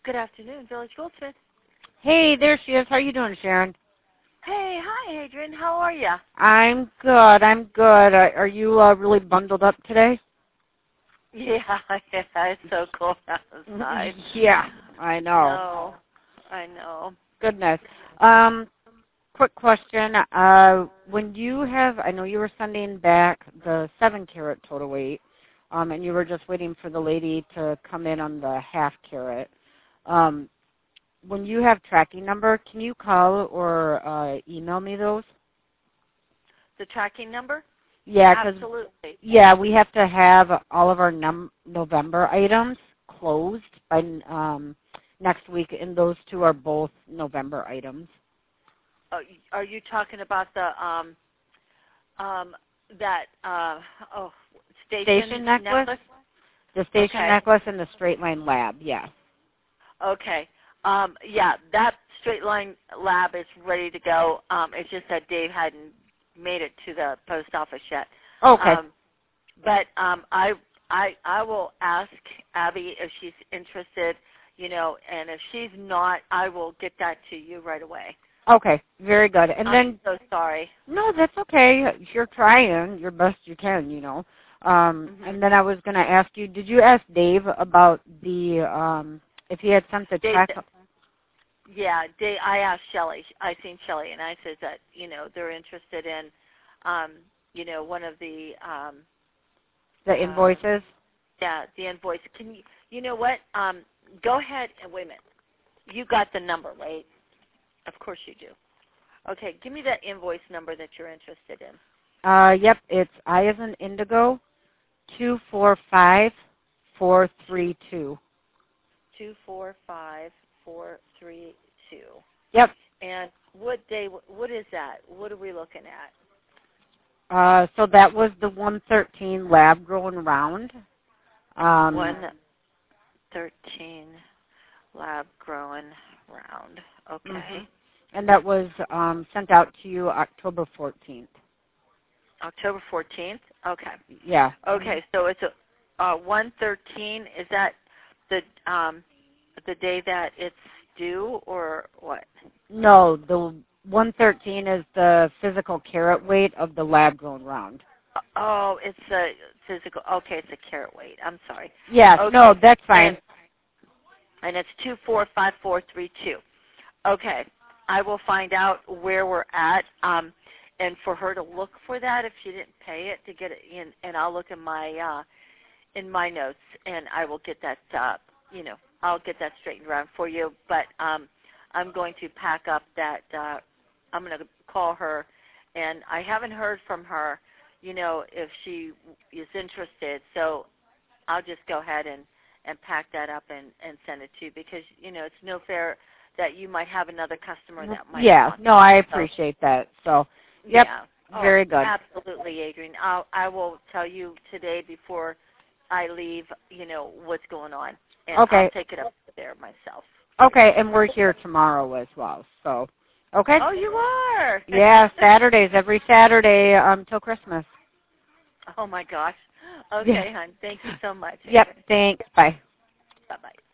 Good afternoon, Village Goldsmith. Hey, there she is. How are you doing, Sharon? Hey, hi, Adrian. How are you? I'm good. I'm good. Are you really bundled up today? Yeah, it's so cold outside. Yeah, I know. No, I know. Goodness. Quick question. When you have, I know you were sending back the 7-carat total weight, and you were just waiting for the lady to come in on the half-carat. When you have tracking number, can you call or email me those? The tracking number? Yeah, absolutely. Yeah, we have to have all of our November items closed by next week, and those two are both November items. Are you talking about the station necklace? The station necklace and the straight line lab, yes. Okay. Yeah, that straight line lab is ready to go. It's just that Dave hadn't made it to the post office yet. Okay. But I will ask Abby if she's interested, and if she's not, I will get that to you right away. Okay, very good. And I'm so sorry. No, that's okay. You're trying your best you can, And then I was going to ask you, did you ask Dave about the if he had sent the check? Yeah, Dave, I asked Shelley. I seen Shelley, and I said that they're interested in one of the invoices. Yeah, the invoice. Can you know what? Go ahead and wait a minute. You got the number, right? Of course you do. Okay, give me that invoice number that you're interested in. Yep, it's I as in Indigo, 245432. 245432. Yep. And what day? What is that? What are we looking at? So that was the 113 lab grown round. 113 lab grown round. Okay. Mm-hmm. And that was sent out to you October 14th. October 14th? Okay. Yeah. Okay, so it's a 113. Is that the day that it's due, or what? No, the 113 is the physical carat weight of the lab-grown round. Oh, it's a physical. Okay, it's a carat weight. I'm sorry. Yes, okay. No, that's fine. And it's 245432. Okay, I will find out where we're at, and for her to look for that if she didn't pay it to get it in, and I'll look in my notes, and I will get that. I'll get that straightened around for you. But I'm going to pack up that. I'm going to call her, and I haven't heard from her, if she is interested. So I'll just go ahead and pack that up and send it to you, because, it's no fair that you might have another customer that might want no, I appreciate that. So, yep, yeah. Very good. Absolutely, Adrian. I will tell you today before I leave, what's going on. And Okay. I'll take it up there myself. Okay, and we're here tomorrow as well. So, okay. Oh, you are? Yeah, Saturdays, every Saturday till Christmas. Oh, my gosh. Okay, hon. Thank you so much. Yep, thanks. Bye. Bye-bye.